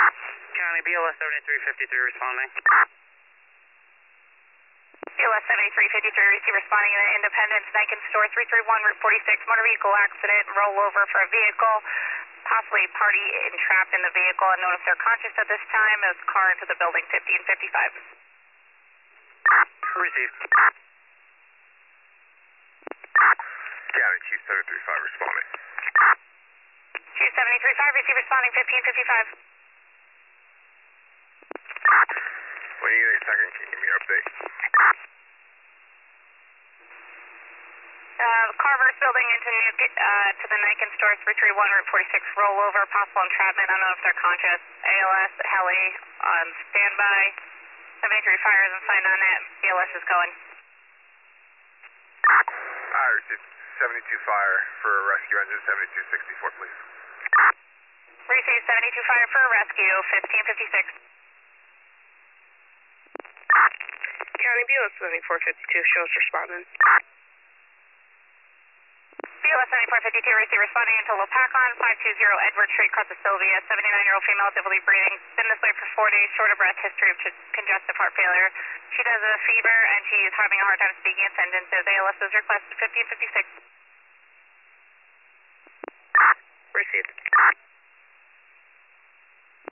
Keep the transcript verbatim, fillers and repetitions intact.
County B L S seventy-three fifty-three responding. B L S seventy-three fifty-three, receive responding to Independence, Nikon Store, three three one, Route forty-six, motor vehicle accident, rollover for a vehicle, possibly party entrapped in the vehicle, unknown if they're conscious at this time, as car into the building, fifteen fifty-five. Received. County Chief seven three five responding. Chief seven three five, receive responding, fifteen fifty-five. When you get a second, can you give me an update? Uh, Carver's building into New, uh, to the Nikon Store, three three one, Route forty-six, rollover, possible entrapment, unknown if they're conscious. A L S, heli, on standby. seventy-three fire isn't signed on it. B L S is going. I received seventy-two fire for a rescue engine, seventy-two sixty-four, please. Receive seventy-two fire for a rescue, fifteen fifty-six. County B L S seventy-four fifty-two, show us responding. B L S seventy-four fifty-two, receive responding into Lopakon, five two zero Edward Street, Casa Sylvia, seventy-nine-year-old female, difficulty breathing, been this way for four days, short of breath, history of congestive heart failure. She does have a fever, and she is having a hard time speaking in sentences. A L S is requested, fifteen fifty-six. Received.